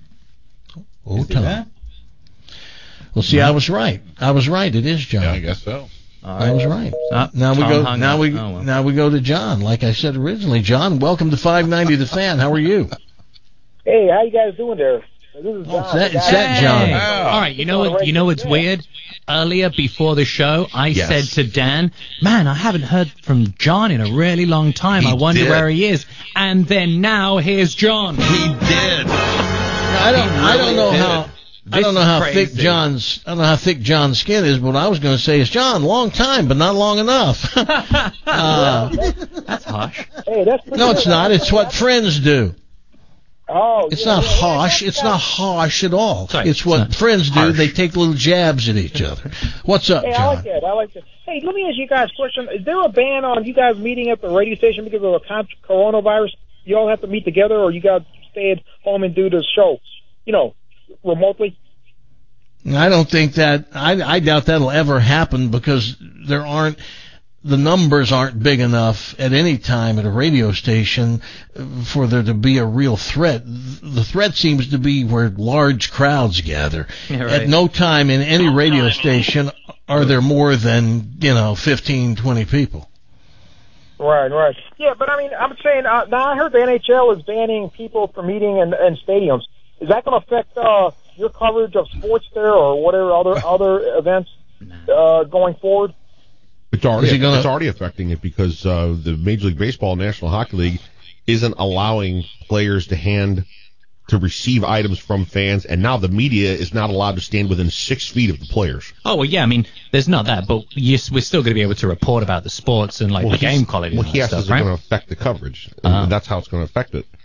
Oh, Is he Tom. there? Well, see, I was right. I was right. It is John. Yeah, I guess so. All I was right. Oh, now we Tom go. hung Now up. we. Oh, well. Now we go to John. Like I said originally, John, welcome to five ninety The Fan. How are you? Hey, how you guys doing there? This is John. It's that, the it's guy- that John. Hey. All right, you know what? You know what's weird? Earlier, before the show, I Yes. said to Dan, "Man, I haven't heard from John in a really long time. He I wonder did. where he is." And then now here's John. He did. I don't. I don't know did. how. I This don't know is how crazy. thick John's. I don't know how thick John's skin is, but what I was going to say is, John, long time, but not long enough. uh, That's harsh. Hey, that's pretty no, it's good. not. It's what friends do. Oh, It's yeah, not yeah, yeah, harsh. that's- It's not harsh at all. Sorry, It's what it's not friends do. harsh. They take little jabs at each other. What's up, Hey, I John? like that. I like that. Hey, let me ask you guys a question. Is there a ban on you guys meeting at the radio station because of the con- coronavirus? You all have to meet together, or you guys stay at home and do the show, you know, remotely? I don't think that. I, I doubt that'll ever happen because there aren't. The numbers aren't big enough at any time at a radio station for there to be a real threat. The threat seems to be where large crowds gather. Yeah, right. At no time in any radio station are there more than, you know, fifteen, twenty people. Right, right. Yeah, but I mean, I'm saying, uh, now I heard the N H L is banning people from meeting in, in stadiums. Is that going to affect uh, your coverage of sports there or whatever other other events uh, going forward? It's already, Is he gonna- it's already affecting it because uh, the Major League Baseball, National Hockey League, isn't allowing players to hand to receive items from fans, and now the media is not allowed to stand within six feet of the players. Oh well, yeah. I mean, there's not that, but yes, we're still going to be able to report about the sports and like Well, the he's- game quality. Well, and that yes, stuff, it's right? going to affect the coverage, and Uh-huh. that's how it's going to affect it.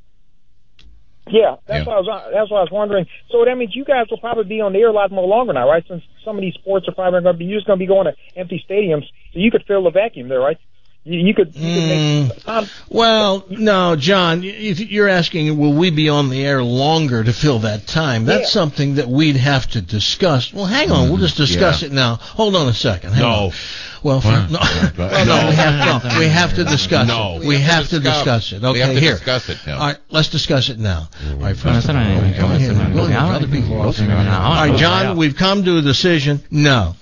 Yeah, that's Yeah. what I was. That's what I was wondering. So that means you guys will probably be on the air a lot more longer now, right? Since some of these sports are probably going to be, you're just going to be going to empty stadiums, so you could fill the vacuum there, right? You, you could. You could make, um, Well, no, John, if you're asking, will we be on the air longer to fill that time? That's Yeah. something that we'd have to discuss. Well, hang on, we'll just discuss Yeah. it now. Hold on a second. Hang No. on. Well, for, no, well, no, we have to, we have to discuss No. it. We have to discuss it. Okay, We have to here. discuss it now. All right, let's discuss it now. All right, first of all, Well, go ahead. Go ahead. Other people are also going on. All right, John, we've come to a decision. No.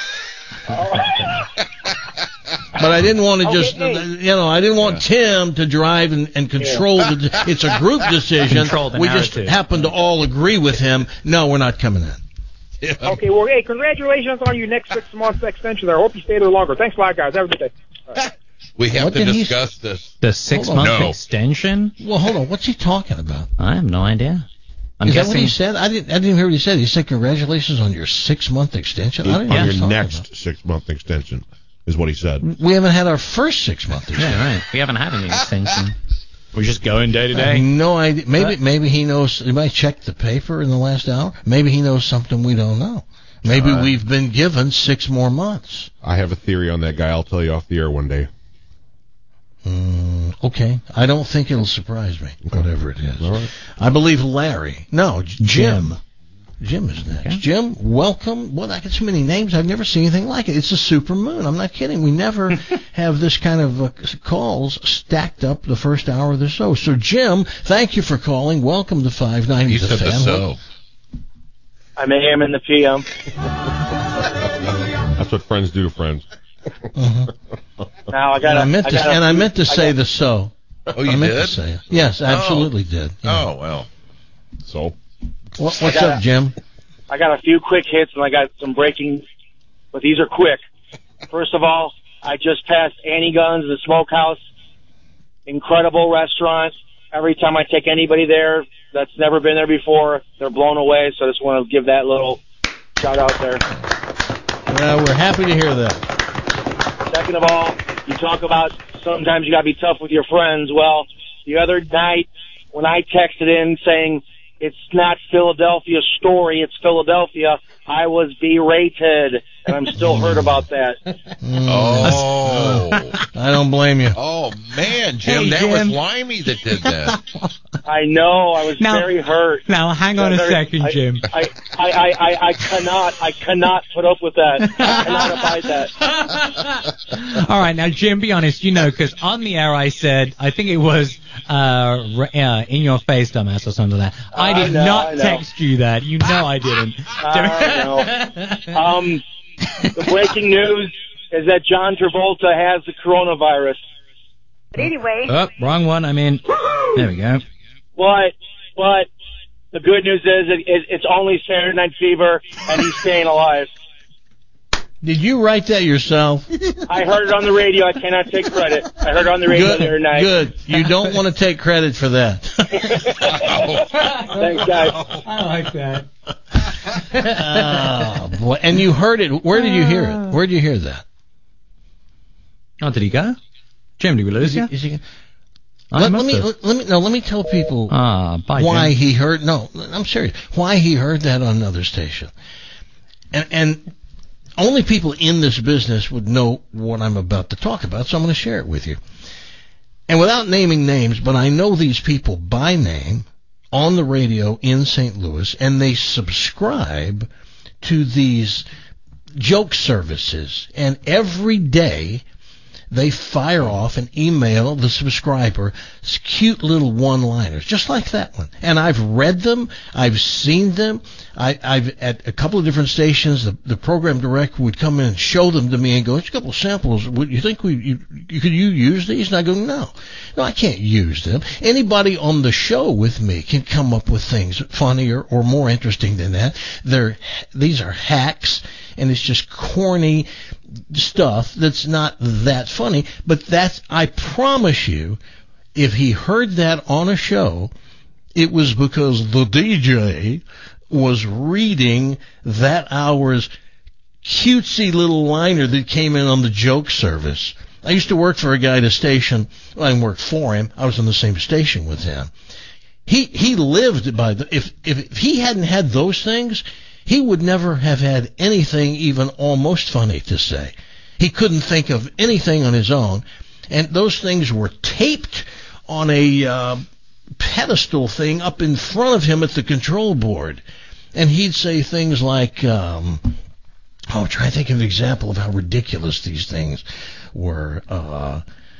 But I didn't want to Okay, just, hey. you know, I didn't want Tim to drive and, and control the. It's a group decision. Control the We just narrative. happen to all agree with him. No, we're not coming in. okay, well, hey, congratulations on your next six months extension there. I hope you stay there longer. Thanks a lot, guys. Have a good day. All right. We have What to did he discuss this. The six Hold on. month No. extension? Well, hold on. What's he talking about? I have no idea. I'm Is that guessing. what he said? I didn't. I didn't hear what he said. He said congratulations on your six month extension. I On didn't know what he was your talking next six-month extension is what he said. about. We haven't had our first six month extension. Yeah, right. We haven't had any extension. We're just going day to I have day. no idea. Maybe Uh, maybe he knows. He might check the paper in the last hour. Maybe he knows something we don't know. Maybe Uh, we've been given six more months. I have a theory on that guy. I'll tell you off the air one day. Mm, okay. I don't think it'll surprise me, whatever it is. All right. I believe Larry. No, J- Jim. Jim is next. Okay. Jim, welcome. Well, I got so many names. I've never seen anything like it. It's a super moon. I'm not kidding. We never have this kind of uh, calls stacked up the first hour of the show. So, Jim, thank you for calling. Welcome to five ninety You The said the Fan. so. I'm A M in the P M. That's what friends do to friends. Mhm. Now I And got. I meant to, and I meant to say the. the so. Oh, you I meant did? to say it. Yes, absolutely did. Yeah. Oh, well. So, What, I what's got up, a- Jim? I got a few quick hits and I got some breaking, but these are quick. First of all, I just passed Annie Gunn's, the Smokehouse. Incredible restaurant. Every time I take anybody there that's never been there before, they're blown away. So I just want to give that little shout out there. Well, we're happy to hear that. Second of all, you talk about sometimes you got to be tough with your friends. Well, the other night when I texted in saying it's not Philadelphia's story, it's Philadelphia, I was berated, and I'm still hurt about that. Oh. I don't blame you. Oh, man, Jim, Hey, that Jim. was Limey that did that. I know, I was Now- very hurt. Now, hang on a Very- second, I- Jim. I, I, I, I, I cannot, I cannot put up with that. I cannot abide that. All right, now, Jim, be honest. You know, because on the air I said, I think it was uh, re- uh, in your face, dumbass, or something like that. I I did know, not I know. text you that. You know I didn't. I know. Um, the breaking news is that John Travolta has the coronavirus. But anyway. Oh, wrong one. I mean, there we go. But, but the good news is it, it, it's only Saturday Night Fever, and he's staying alive. Did you write that yourself? I heard it on the radio. I cannot take credit. I heard it on the radio Good. the other night. Good. You don't want to take credit for that. Thanks, guys. I like that. Oh, boy. And you heard it. Where did you hear it? Where did you hear that? Oh, did he go? Jim, did we lose Is he, you? is he, I let, let must me have. let, let me no. Let me tell people Ah, bye, why Jim. he heard. No, I'm serious. Why he heard that on another station, and and only people in this business would know what I'm about to talk about. So I'm going to share it with you. And without naming names, but I know these people by name on the radio in Saint Louis, and they subscribe to these joke services, and every day they fire off and email the subscriber cute little one-liners, just like that one. And I've read them, I've seen them. I, I've at a couple of different stations. The, the program director would come in and show them to me and go, "It's a couple of samples. Would you think we you, you could you use these?" And I go, "No, no, I can't use them. Anybody on the show with me can come up with things funnier or more interesting than that. They're these are hacks." And it's just corny stuff that's not that funny. But that's, I promise you, if he heard that on a show, it was because the D J was reading that hour's cutesy little liner that came in on the joke service. I used to work for a guy at a station. Well, I didn't work for him. I was on the same station with him. He he lived by the, if if he hadn't had those things, he would never have had anything even almost funny to say. He couldn't think of anything on his own, and those things were taped on a uh, pedestal thing up in front of him at the control board. And he'd say things like, um, oh, I'm trying to think of an example of how ridiculous these things were. Uh,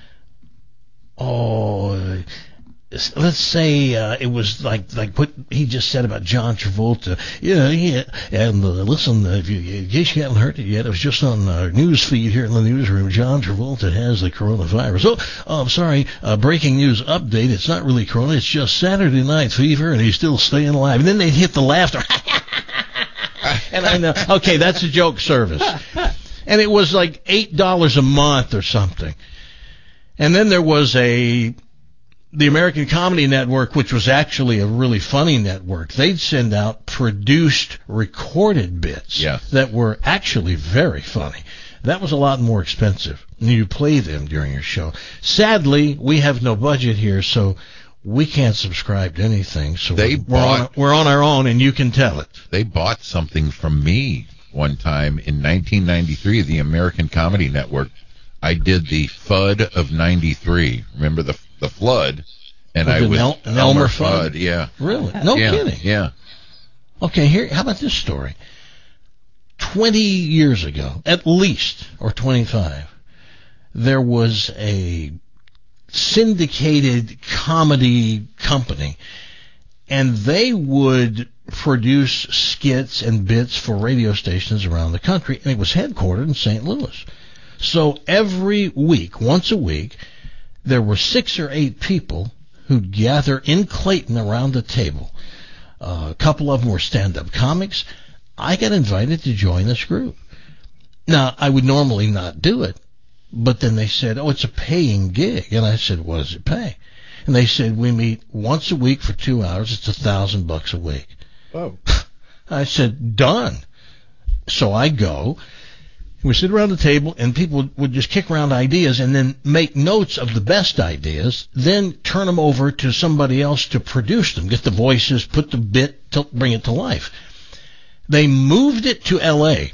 oh... Let's say uh, it was like like what he just said about John Travolta. Yeah, yeah. And uh, listen, uh, if you, in case you haven't heard it yet, it was just on our news feed here in the newsroom. John Travolta has the coronavirus. Oh, oh I'm sorry. Uh, breaking news update. It's not really corona. It's just Saturday Night Fever, and he's still staying alive. And then they'd hit the laughter. And I know, okay, that's a joke service. And it was like eight dollars a month or something. And then there was a the American Comedy Network, which was actually a really funny network. They'd send out produced, recorded bits yes. that were actually very funny. That was a lot more expensive. And you play them during your show. Sadly, we have no budget here, so we can't subscribe to anything. So They we're, bought- we're, on, we're on our own, and you can tell it. They bought something from me one time in nineteen ninety-three, the American Comedy Network. I did the F U D of ninety-three. Remember the the flood? And With I an was El- an Elmer F U D, Fudd? yeah. Really? No yeah, kidding. Yeah. Okay, here. How about this story? Twenty years ago, at least, or twenty-five, there was a syndicated comedy company, and they would produce skits and bits for radio stations around the country, and it was headquartered in Saint Louis. So every week, once a week, there were six or eight people who'd gather in Clayton around the table. Uh, a couple of them were stand-up comics. I got invited to join this group. Now, I would normally not do it, but then they said, oh, it's a paying gig. And I said, what does it pay? And they said, we meet once a week for two hours. It's a thousand bucks a week. Oh. I said, done. So I go. We sit around the table, and people would just kick around ideas and then make notes of the best ideas, then turn them over to somebody else to produce them, get the voices, put the bit, to bring it to life. They moved it to L A,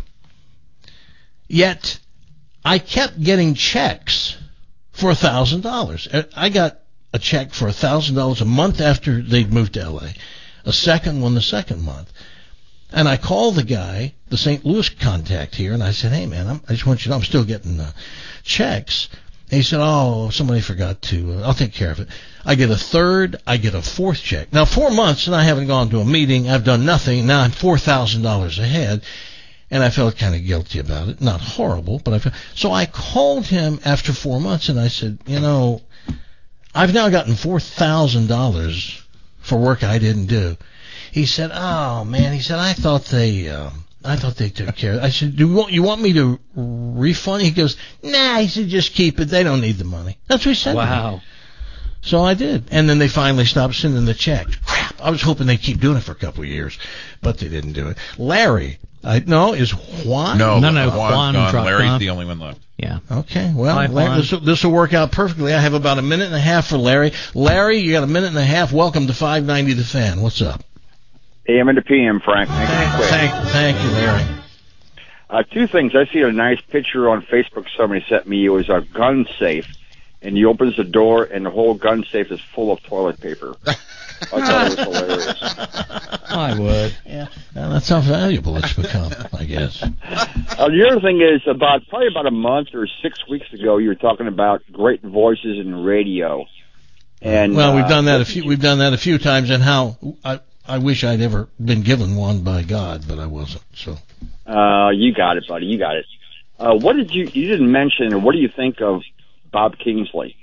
yet I kept getting checks for one thousand dollars. I got a check for one thousand dollars a month after they'd moved to L A, a second one the second month. And I called the guy, the Saint Louis contact here, and I said, hey, man, I'm, I just want you to know I'm still getting uh, checks. And he said, oh, somebody forgot to, uh, I'll take care of it. I get a third, I get a fourth check. Now, four months, and I haven't gone to a meeting, I've done nothing, now I'm four thousand dollars ahead, and I felt kind of guilty about it. Not horrible, but I felt, so I called him after four months, and I said, you know, I've now gotten four thousand dollars for work I didn't do. He said, oh, man, he said, I thought they, um, I thought they took care of it. I said, do you want, you want me to refund? He goes, nah, he said, just keep it. They don't need the money. That's what he said. Wow. So I did. And then they finally stopped sending the checks. Crap. I was hoping they'd keep doing it for a couple of years, but they didn't do it. Larry, I, no, is Juan? No, No, no, Juan's Juan gone. dropped Larry's off. the only one left. Yeah. Okay, well, Hi, Larry, Juan. this, will, this will work out perfectly. I have about a minute and a half for Larry. Larry, you got a minute and a half. Welcome to five ninety The Fan. What's up? A M and the P M, Frank. Thank, you. Thank, thank you, Larry. Uh, two things. I see a nice picture on Facebook somebody sent me. It was a gun safe, and he opens the door, and the whole gun safe is full of toilet paper. I thought it was hilarious. I would. Yeah, well, that's how valuable it's become, I guess. Uh, the other thing is, about probably about a month or six weeks ago, you were talking about great voices in radio. And Well, we've uh, done that a few. We've done that a few times, and how I I wish I'd ever been given one by God, but I wasn't. So. Uh, you got it, buddy. You got it. Uh, what did you? You didn't mention, or what do you think of Bob Kingsley?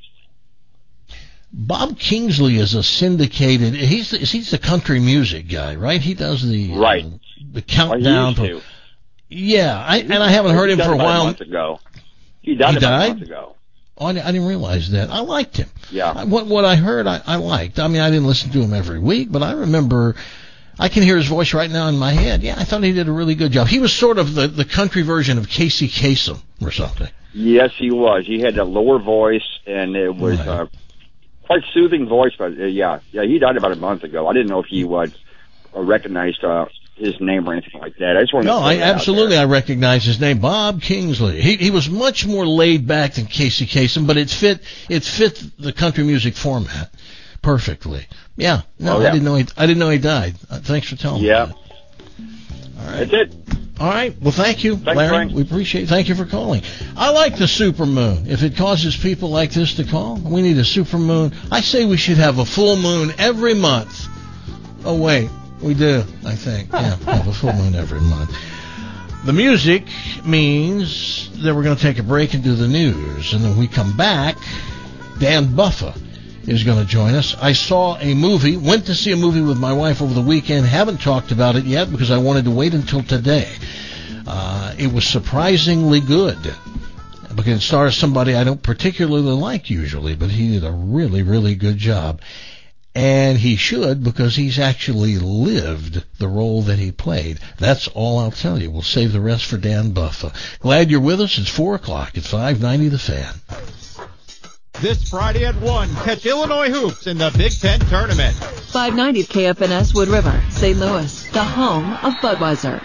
Bob Kingsley is a syndicated. He's the, he's the country music guy, right? He does the Right. uh, the countdown. Well, he used to, yeah, I, and I haven't heard He him died for a about while. A month ago. He died He about died? a month ago. Oh, I, I didn't realize that. I liked him. Yeah. I, what what I heard, I, I liked. I mean, I didn't listen to him every week, but I remember. I can hear his voice right now in my head. Yeah, I thought he did a really good job. He was sort of the, the country version of Casey Kasem or something. Yes, he was. He had a lower voice, and it was Right. uh, quite soothing voice. But uh, yeah, yeah, he died about a month ago. I didn't know if he was uh, recognized uh, his name or anything like that. I just wanted No, to throw I that out absolutely there. I recognize his name, Bob Kingsley. He he was much more laid back than Casey Kasem, but it fit it fit the country music format perfectly. Yeah, no, Oh, yeah. I didn't know he I didn't know he died. Uh, thanks for telling Yeah. me. That. All right. That's it. All right. Well, thank you, Thanks, Larry. Frank. We appreciate. Thank you for calling. I like the supermoon. If it causes people like this to call, we need a supermoon. I say we should have a full moon every month. Oh wait, we do. I think. Yeah, have a full moon every month. The music means that we're going to take a break and do the news, and then we come back. Dan Buffa is going to join us. I saw a movie, went to see a movie with my wife over the weekend. Haven't talked about it yet because I wanted to wait until today. Uh, it was surprisingly good because it stars somebody I don't particularly like usually, but he did a really, really good job. And he should, because he's actually lived the role that he played. That's all I'll tell you. We'll save the rest for Dan Buffa. Glad you're with us. It's four o'clock at five ninety The Fan. This Friday at one, catch Illinois Hoops in the Big Ten Tournament. five ninety K F N S Wood River, Saint Louis, the home of Budweiser.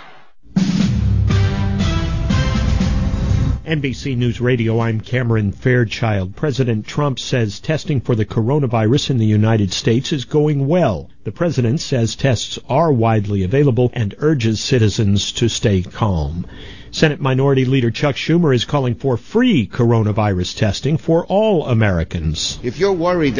N B C News Radio, I'm Cameron Fairchild. President Trump says testing for the coronavirus in the United States is going well. The president says tests are widely available and urges citizens to stay calm. Senate Minority Leader Chuck Schumer is calling for free coronavirus testing for all Americans. If you're worried